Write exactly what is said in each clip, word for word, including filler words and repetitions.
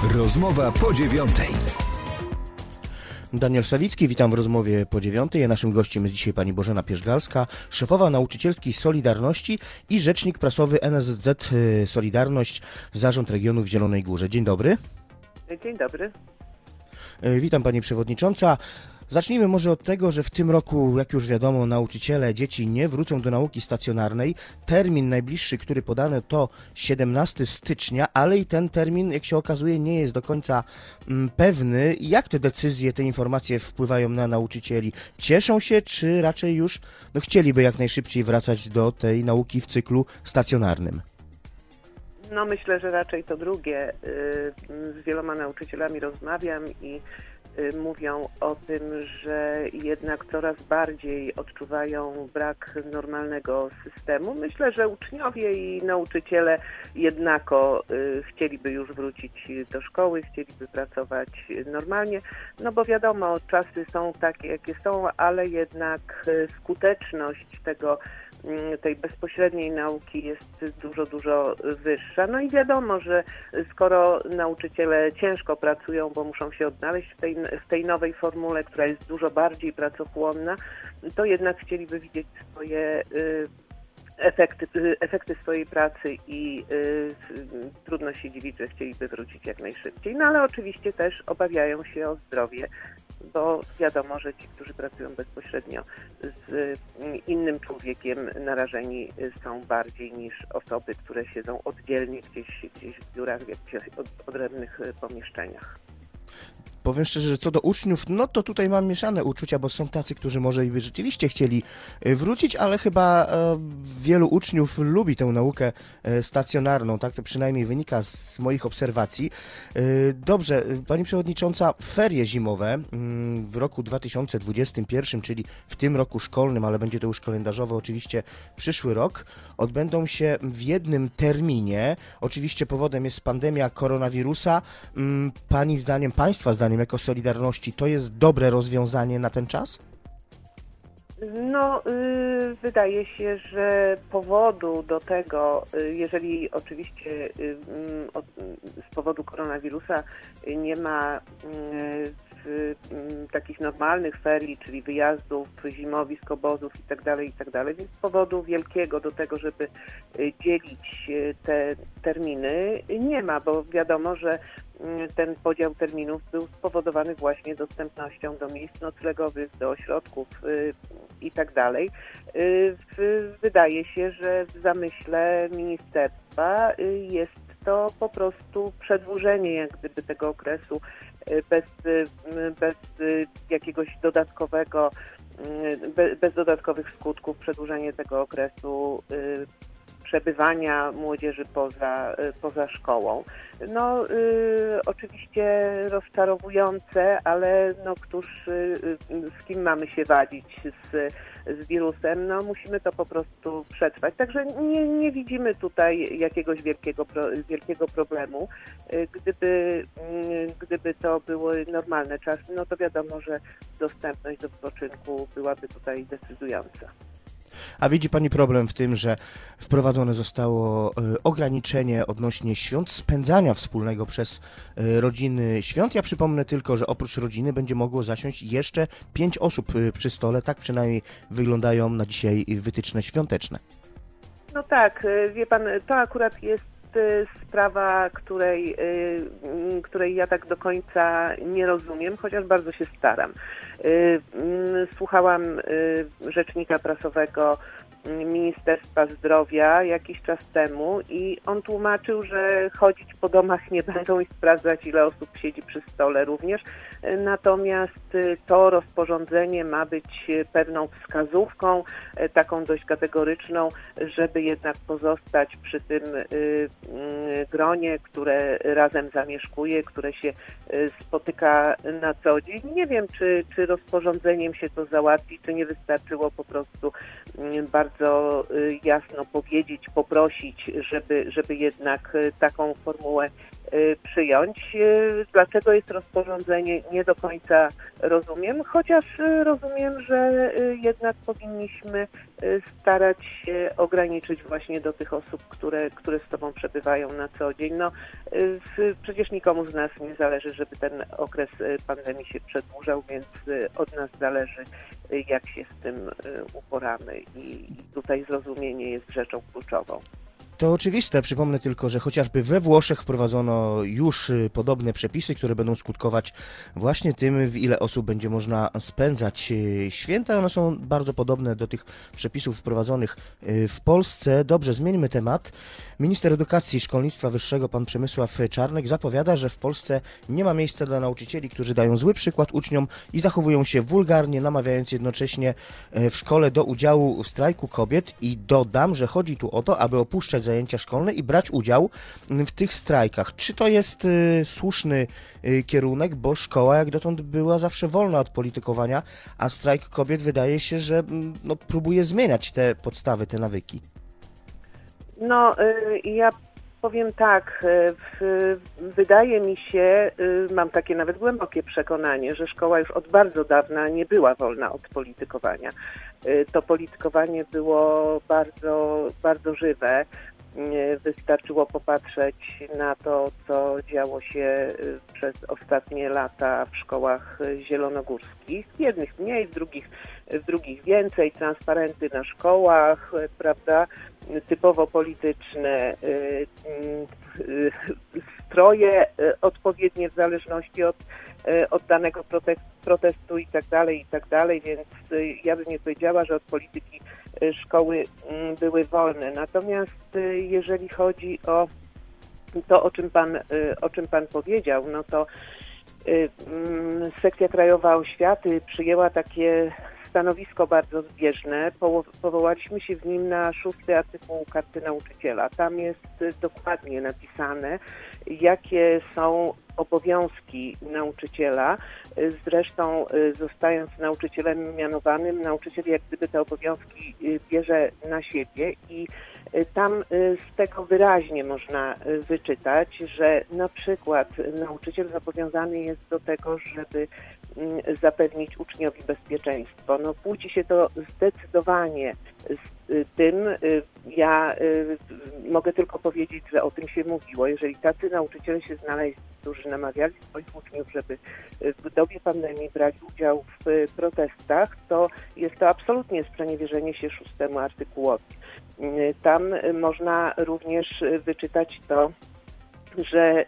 Rozmowa po dziewiątej. Daniel Sawicki, witam w rozmowie po dziewiątej. A naszym gościem jest dzisiaj pani Bożena Pierzgalska, szefowa nauczycielskiej Solidarności i rzecznik prasowy N S Z Z Solidarność, Zarząd Regionu w Zielonej Górze. Dzień dobry. Dzień dobry. Witam pani przewodnicząca. Zacznijmy może od tego, że w tym roku, jak już wiadomo, nauczyciele, dzieci nie wrócą do nauki stacjonarnej. Termin najbliższy, który podany, to siedemnastego stycznia, ale i ten termin, jak się okazuje, nie jest do końca mm, pewny. Jak te decyzje, te informacje wpływają na nauczycieli? Cieszą się, czy raczej już no, chcieliby jak najszybciej wracać do tej nauki w cyklu stacjonarnym? No myślę, że raczej to drugie. Z wieloma nauczycielami rozmawiam i mówią o tym, że jednak coraz bardziej odczuwają brak normalnego systemu. Myślę, że uczniowie i nauczyciele jednako chcieliby już wrócić do szkoły, chcieliby pracować normalnie, no bo wiadomo, czasy są takie, jakie są, ale jednak skuteczność tego tej bezpośredniej nauki jest dużo, dużo wyższa. No i wiadomo, że skoro nauczyciele ciężko pracują, bo muszą się odnaleźć w tej, w tej nowej formule, która jest dużo bardziej pracochłonna, to jednak chcieliby widzieć swoje y, efekty, y, efekty swojej pracy i y, trudno się dziwić, że chcieliby wrócić jak najszybciej. No ale oczywiście też obawiają się o zdrowie, bo wiadomo, że ci, którzy pracują bezpośrednio z innym człowiekiem, narażeni są bardziej niż osoby, które siedzą oddzielnie gdzieś, gdzieś w biurach, w jakichś odrębnych pomieszczeniach. Powiem szczerze, że co do uczniów, no to tutaj mam mieszane uczucia, bo są tacy, którzy może by rzeczywiście chcieli wrócić, ale chyba wielu uczniów lubi tę naukę stacjonarną, tak to przynajmniej wynika z moich obserwacji. Dobrze, pani przewodnicząca, ferie zimowe w roku dwa tysiące dwudziestym pierwszym, czyli w tym roku szkolnym, ale będzie to już kalendarzowo oczywiście przyszły rok, odbędą się w jednym terminie. Oczywiście powodem jest pandemia koronawirusa. Pani zdaniem, państwa zdaniem, jako Solidarności, to jest dobre rozwiązanie na ten czas? No, yy, wydaje się, że powodu do tego, yy, jeżeli oczywiście yy, od, z powodu koronawirusa nie ma yy, w, yy, takich normalnych ferii, czyli wyjazdów, zimowisk, obozów itd., itd., więc powodu wielkiego do tego, żeby yy, dzielić yy, te terminy nie ma, bo wiadomo, że ten podział terminów był spowodowany właśnie dostępnością do miejsc noclegowych, do ośrodków y, i tak dalej. Y, wydaje się, że w zamyśle ministerstwa y, jest to po prostu przedłużenie jak gdyby tego okresu y, bez, y, bez y, jakiegoś dodatkowego, y, be, bez dodatkowych skutków, przedłużenie tego okresu y, przebywania młodzieży poza, poza szkołą. No y, oczywiście rozczarowujące, ale no któż, y, z kim mamy się wadzić z, z wirusem, no musimy to po prostu przetrwać. Także nie, nie widzimy tutaj jakiegoś wielkiego, wielkiego problemu. Gdyby, y, gdyby to były normalne czasy, no to wiadomo, że dostępność do wypoczynku byłaby tutaj decydująca. A widzi pani problem w tym, że wprowadzone zostało ograniczenie odnośnie świąt, spędzania wspólnego przez rodziny świąt? Ja przypomnę tylko, że oprócz rodziny będzie mogło zasiąść jeszcze pięć osób przy stole. Tak przynajmniej wyglądają na dzisiaj wytyczne świąteczne. No tak, wie pan, to akurat jest sprawa, której, której ja tak do końca nie rozumiem, chociaż bardzo się staram. Słuchałam rzecznika prasowego Ministerstwa Zdrowia jakiś czas temu i on tłumaczył, że chodzić po domach nie będą i sprawdzać, ile osób siedzi przy stole również. Natomiast to rozporządzenie ma być pewną wskazówką, taką dość kategoryczną, żeby jednak pozostać przy tym gronie, które razem zamieszkuje, które się spotyka na co dzień. Nie wiem, czy, czy rozporządzeniem się to załatwi, czy nie wystarczyło po prostu bardzo jasno powiedzieć, poprosić, żeby, żeby jednak taką formułę przyjąć. Dlaczego jest rozporządzenie, nie do końca rozumiem, chociaż rozumiem, że jednak powinniśmy starać się ograniczyć właśnie do tych osób, które, które z Tobą przebywają na co dzień. No, przecież nikomu z nas nie zależy, żeby ten okres pandemii się przedłużał, więc od nas zależy, jak się z tym uporamy i tutaj zrozumienie jest rzeczą kluczową. To oczywiste, przypomnę tylko, że chociażby we Włoszech wprowadzono już podobne przepisy, które będą skutkować właśnie tym, w ile osób będzie można spędzać święta. One są bardzo podobne do tych przepisów wprowadzonych w Polsce. Dobrze, zmieńmy temat. Minister Edukacji i Szkolnictwa Wyższego, pan Przemysław Czarnek, zapowiada, że w Polsce nie ma miejsca dla nauczycieli, którzy dają zły przykład uczniom i zachowują się wulgarnie, namawiając jednocześnie w szkole do udziału w strajku kobiet. I dodam, że chodzi tu o to, aby opuszczać zajęcia szkolne i brać udział w tych strajkach. Czy to jest y, słuszny y, kierunek, bo szkoła jak dotąd była zawsze wolna od politykowania, a strajk kobiet wydaje się, że no, próbuje zmieniać te podstawy, te nawyki. No, y, ja powiem tak, y, wydaje mi się, y, mam takie nawet głębokie przekonanie, że szkoła już od bardzo dawna nie była wolna od politykowania. Y, to politykowanie było bardzo, bardzo żywe. Wystarczyło popatrzeć na to, co działo się przez ostatnie lata w szkołach zielonogórskich. W jednych mniej, w drugich, w drugich więcej. Transparenty na szkołach, prawda, typowo polityczne, stroje odpowiednie w zależności od, od danego protestu i tak dalej, i tak dalej, więc ja bym nie powiedziała, że od polityki szkoły były wolne. Natomiast jeżeli chodzi o to, o czym pan, o czym pan powiedział, no to Sekcja Krajowa Oświaty przyjęła takie stanowisko bardzo zbieżne. Powołaliśmy się w nim na szósty artykuł Karty Nauczyciela. Tam jest dokładnie napisane, jakie są obowiązki nauczyciela. Zresztą zostając nauczycielem mianowanym, nauczyciel jak gdyby te obowiązki bierze na siebie i tam z tego wyraźnie można wyczytać, że na przykład nauczyciel zobowiązany jest do tego, żeby zapewnić uczniowi bezpieczeństwo. No kłóci się to zdecydowanie z tym. Ja mogę tylko powiedzieć, że o tym się mówiło. Jeżeli tacy nauczyciele się znaleźli, którzy namawiali swoich uczniów, żeby w dobie pandemii brać udział w protestach, to jest to absolutnie sprzeniewierzenie się szóstemu artykułowi. Tam można również wyczytać to, że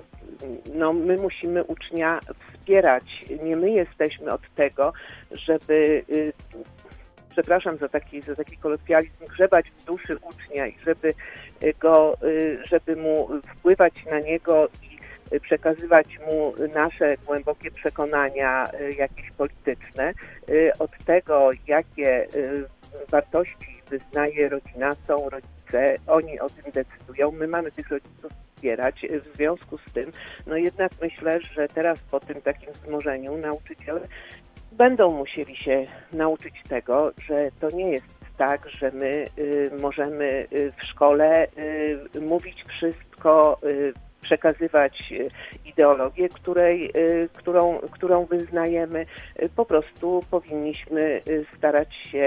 no, my musimy ucznia wspierać. Nie my jesteśmy od tego, żeby, przepraszam za taki, za taki kolokwializm, grzebać w duszy ucznia i żeby go, żeby mu wpływać na niego i przekazywać mu nasze głębokie przekonania jakieś polityczne. Od tego, jakie wartości wyznaje rodzina, są rodzice, oni o tym decydują. My mamy tych rodziców wspierać. W związku z tym, no jednak myślę, że teraz po tym takim wzmożeniu nauczyciele będą musieli się nauczyć tego, że to nie jest tak, że my y, możemy y, w szkole y, mówić wszystko, y, przekazywać ideologię, której, którą, którą wyznajemy. Po prostu powinniśmy starać się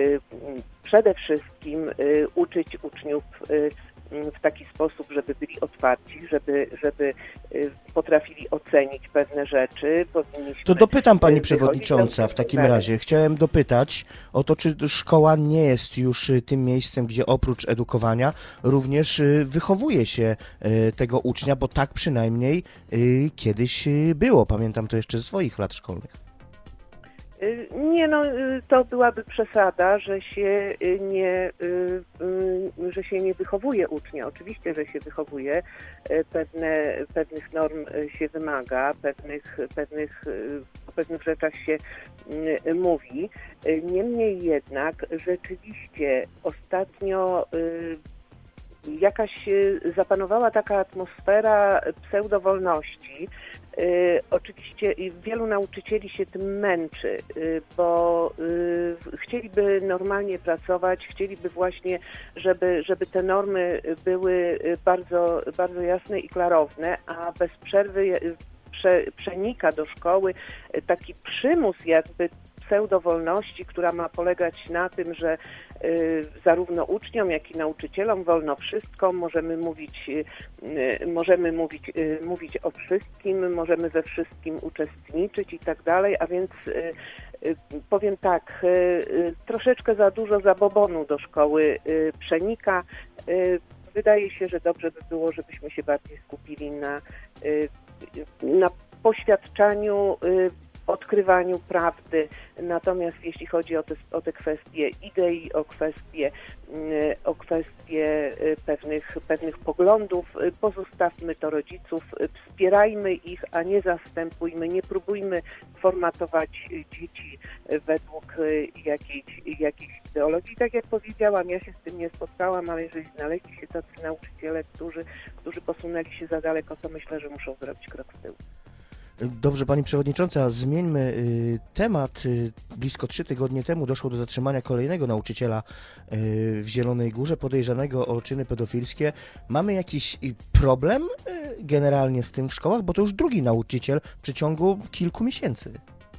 przede wszystkim uczyć uczniów w taki sposób, żeby byli otwarci, żeby, żeby potrafili ocenić pewne rzeczy. Powinniśmy to dopytam pani przewodnicząca w takim razie. Chciałem dopytać o to, czy szkoła nie jest już tym miejscem, gdzie oprócz edukowania również wychowuje się tego ucznia, bo tak przynajmniej kiedyś było. Pamiętam to jeszcze ze swoich lat szkolnych. Nie, no to byłaby przesada, że się nie, że się nie wychowuje ucznia. Oczywiście, że się wychowuje, pewne, pewnych norm się wymaga, pewnych, pewnych, o pewnych rzeczach się mówi. Niemniej jednak rzeczywiście ostatnio jakaś zapanowała taka atmosfera pseudowolności. Oczywiście wielu nauczycieli się tym męczy, bo chcieliby normalnie pracować, chcieliby właśnie, żeby, żeby te normy były bardzo, bardzo jasne i klarowne, a bez przerwy prze, przenika do szkoły taki przymus jakby pseudowolności, która ma polegać na tym, że y, zarówno uczniom, jak i nauczycielom wolno wszystko, możemy mówić, y, możemy mówić, y, mówić o wszystkim, możemy we wszystkim uczestniczyć i tak dalej, a więc y, y, powiem tak, y, y, troszeczkę za dużo zabobonu do szkoły y, przenika. Y, wydaje się, że dobrze by było, żebyśmy się bardziej skupili na, y, na poświadczaniu, y, odkrywaniu prawdy. Natomiast jeśli chodzi o te, o te kwestie idei, o kwestie, o kwestie pewnych, pewnych poglądów, pozostawmy to rodziców, wspierajmy ich, a nie zastępujmy, nie próbujmy formatować dzieci według jakiejś, jakiejś ideologii. Tak jak powiedziałam, ja się z tym nie spotkałam, ale jeżeli znaleźli się tacy nauczyciele, którzy, którzy posunęli się za daleko, to myślę, że muszą zrobić krok w tył. Dobrze, Pani Przewodnicząca, zmieńmy y, temat. Y, blisko trzy tygodnie temu doszło do zatrzymania kolejnego nauczyciela y, w Zielonej Górze, podejrzanego o czyny pedofilskie. Mamy jakiś y, problem y, generalnie z tym w szkołach, bo to już drugi nauczyciel w przeciągu kilku miesięcy.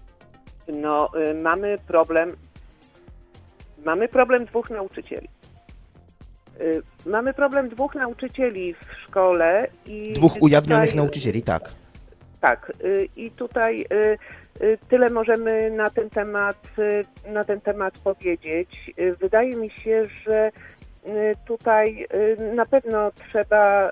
No, y, mamy problem, mamy problem dwóch nauczycieli. Y, mamy problem dwóch nauczycieli w szkole i... Dwóch ujawnionych tutaj... nauczycieli, tak. Tak, i tutaj tyle możemy na ten temat, na ten temat powiedzieć. Wydaje mi się, że tutaj na pewno trzeba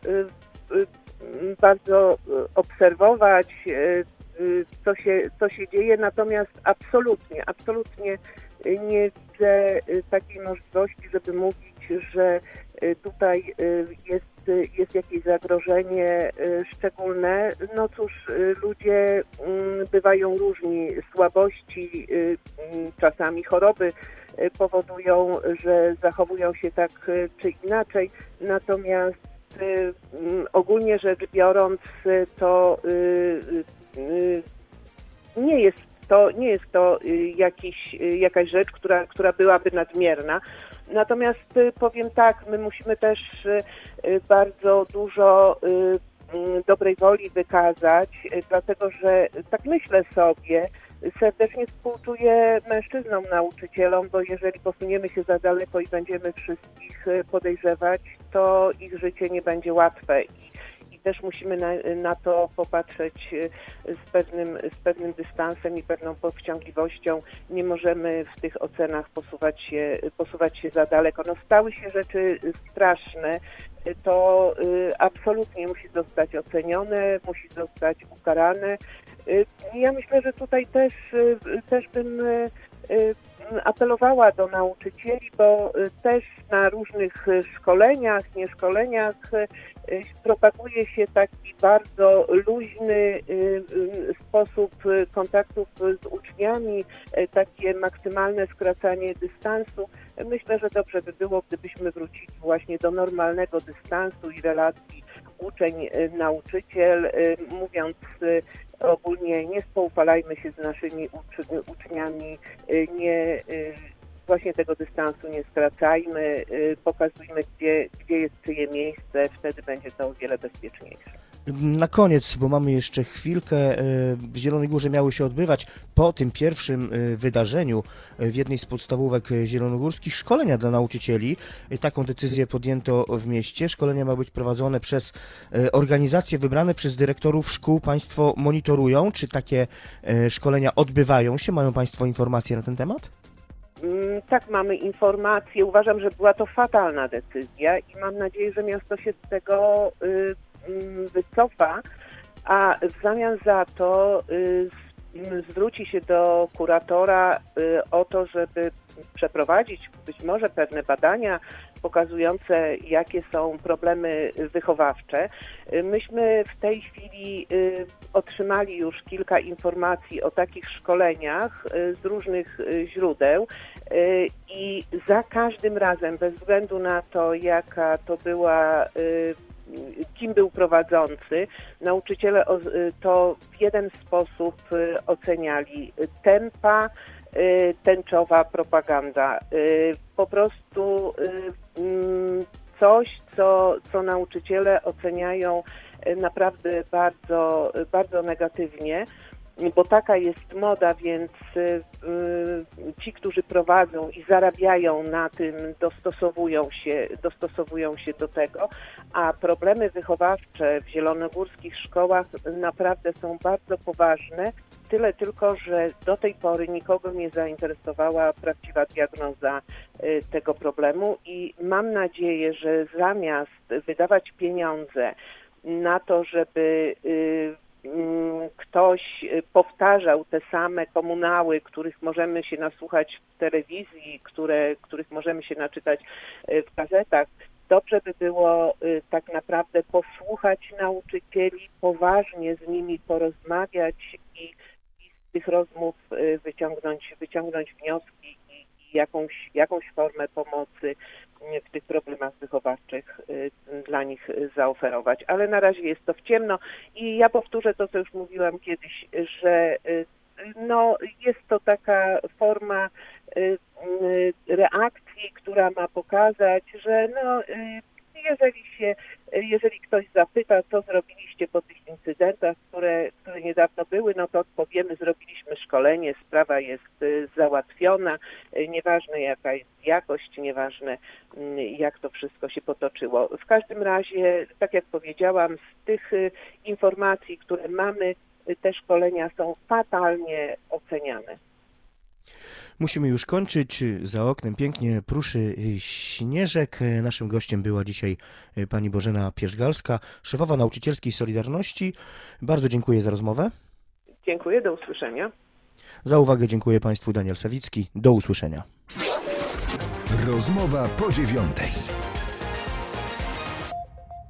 bardzo obserwować, co się, co się dzieje, natomiast absolutnie, absolutnie nie widzę takiej możliwości, żeby mówić, że tutaj jest, jest jakieś zagrożenie szczególne. No cóż, ludzie bywają różni, słabości, czasami choroby powodują, że zachowują się tak czy inaczej, natomiast ogólnie rzecz biorąc, to nie jest to, nie jest to jakiś, jakaś rzecz, która, która byłaby nadmierna. Natomiast powiem tak, my musimy też bardzo dużo dobrej woli wykazać, dlatego że tak myślę sobie, serdecznie współczuję mężczyznom, nauczycielom, bo jeżeli posuniemy się za daleko i będziemy wszystkich podejrzewać, to ich życie nie będzie łatwe. I, i też musimy na, na to popatrzeć z pewnym, z pewnym dystansem i pewną powściągliwością. Nie możemy w tych ocenach posuwać się, posuwać się za daleko. No, stały się rzeczy straszne. To y, absolutnie musi zostać ocenione, musi zostać ukarane. Y, ja myślę, że tutaj też, y, też bym y, y, apelowała do nauczycieli, bo y, też na różnych szkoleniach, nieszkoleniach y, y, propaguje się taki bardzo luźny y, y, sposób kontaktów z uczniami, y, takie maksymalne skracanie dystansu. Myślę, że dobrze by było, gdybyśmy wrócili właśnie do normalnego dystansu i relacji uczeń-nauczyciel, mówiąc ogólnie, nie spoufalajmy się z naszymi ucz- uczniami, nie, właśnie tego dystansu nie skracajmy, pokazujmy, gdzie, gdzie jest czyje miejsce, wtedy będzie to o wiele bezpieczniejsze. Na koniec, bo mamy jeszcze chwilkę, w Zielonej Górze miały się odbywać po tym pierwszym wydarzeniu w jednej z podstawówek zielonogórskich szkolenia dla nauczycieli. Taką decyzję podjęto w mieście. Szkolenia ma być prowadzone przez organizacje wybrane przez dyrektorów szkół. Państwo monitorują, czy takie szkolenia odbywają się? Mają Państwo informacje na ten temat? Tak, mamy informacje. Uważam, że była to fatalna decyzja i mam nadzieję, że miasto się z tego wycofa, a w zamian za to zwróci się do kuratora o to, żeby przeprowadzić być może pewne badania pokazujące, jakie są problemy wychowawcze. Myśmy w tej chwili otrzymali już kilka informacji o takich szkoleniach z różnych źródeł i za każdym razem, bez względu na to, jaka to była, kim był prowadzący, nauczyciele to w jeden sposób oceniali: tempa, tęczowa propaganda. Po prostu coś, co, co nauczyciele oceniają naprawdę bardzo, bardzo negatywnie, bo taka jest moda, więc ci, którzy prowadzą i zarabiają na tym, dostosowują się, dostosowują się do tego, a problemy wychowawcze w zielonogórskich szkołach naprawdę są bardzo poważne. Tyle tylko, że do tej pory nikogo nie zainteresowała prawdziwa diagnoza tego problemu i mam nadzieję, że zamiast wydawać pieniądze na to, żeby ktoś powtarzał te same komunały, których możemy się nasłuchać w telewizji, które, których możemy się naczytać w gazetach, dobrze by było tak naprawdę posłuchać nauczycieli, poważnie z nimi porozmawiać i tych rozmów wyciągnąć, wyciągnąć wnioski i, i jakąś, jakąś formę pomocy w tych problemach wychowawczych dla nich zaoferować. Ale na razie jest to w ciemno i ja powtórzę to, co już mówiłam kiedyś, że no, jest to taka forma reakcji, która ma pokazać, że no, jeżeli się, jeżeli ktoś zapyta, co zrobiliście po tych incydentach, które, które niedawno były, no to odpowiemy: zrobiliśmy szkolenie, sprawa jest załatwiona, nieważne jaka jest jakość, nieważne jak to wszystko się potoczyło. W każdym razie, tak jak powiedziałam, z tych informacji, które mamy, te szkolenia są fatalnie oceniane. Musimy już kończyć. Za oknem pięknie pruszy śnieżek. Naszym gościem była dzisiaj pani Bożena Pierzgalska, szefowa Nauczycielskiej Solidarności. Bardzo dziękuję za rozmowę. Dziękuję, do usłyszenia. Za uwagę dziękuję państwu. Daniel Sawicki. Do usłyszenia. Rozmowa po dziewiątej.